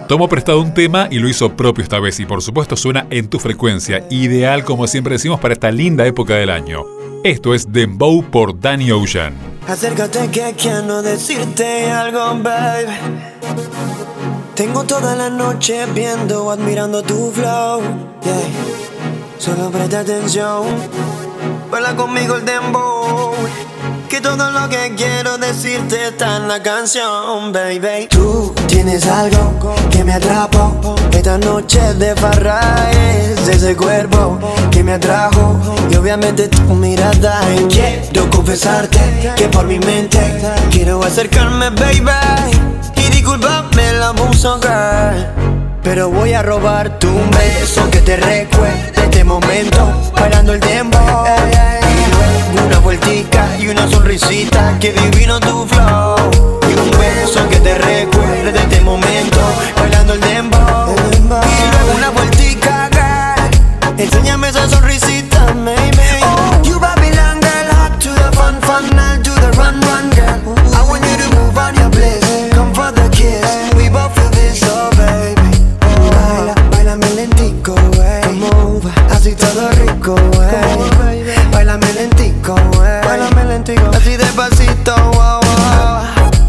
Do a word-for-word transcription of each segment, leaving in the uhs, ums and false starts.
Tomó prestado un tema y lo hizo propio esta vez y por supuesto suena en tu frecuencia, ideal como siempre decimos para esta linda época del año. Esto es Dembow por Danny Ocean. Acércate que quiero decirte algo, babe. Tengo toda la noche viendo, admirando tu flow, yeah. Solo presta atención, baila conmigo el dembow, que todo lo que quiero decirte está en la canción, baby. Tú tienes algo que me atrapó, esta noche de farra es ese cuerpo que me atrajo, y obviamente tu mirada. Quiero confesarte que por mi mente quiero acercarme, baby, y disculpame el abuso, girl, pero voy a robarte un beso que te recuerde este momento, bailando el dembow. Y luego una vueltica y una sonrisita, que divino tu flow. Y un beso que te recuerde este momento, bailando el dembow. Y luego una vueltica, girl, enséñame esa sonrisita, maybe. Oh, you Babylon girl, hot to the fun, fun, I'll do the run, run, girl. I want you to move on your bliss, come for the kiss, we both feel this, oh baby. Baila, bailame lentico, wey. Así todo rico, wey. Bailame lentico, wey. Bailame lentico, así despacito, wow, wow.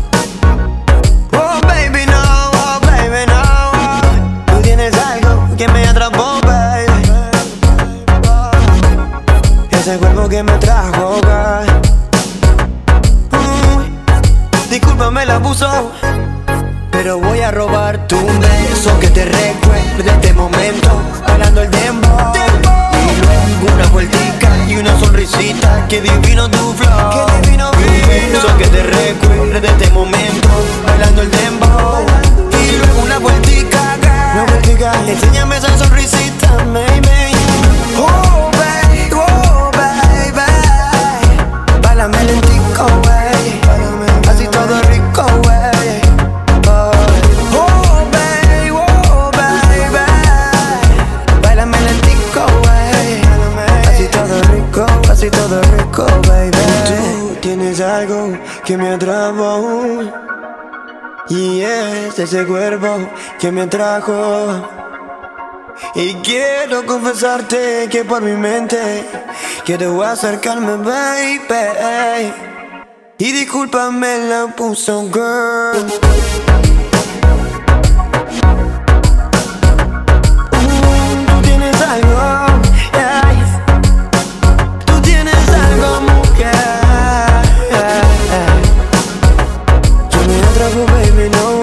Oh baby no, oh baby no. Tú tienes algo que me atrapó, baby. Ese cuerpo que me trajo, girl. mm, Discúlpame el abuso, pero voy a robarte un beso que te recuerde este momento, bailando el dembow. Y luego una vueltica y una sonrisita, que divino tu flow. Que divino, divino. Un beso que te recuerde este momento, bailando el dembow. Y luego una vueltica, girl, enséñame esa sonrisita, maybe. Oh baby, oh baby, bailame lentico, wey. Así todo rico, wey. Así todo rico, baby. Tú tienes algo que me atrapó, y es ese cuerpo que me atrajo. Y quiero confesarte que por mi mente quiero acercarme, baby, y discúlpame la puso, girl. Mm, tú tienes algo. Baby, no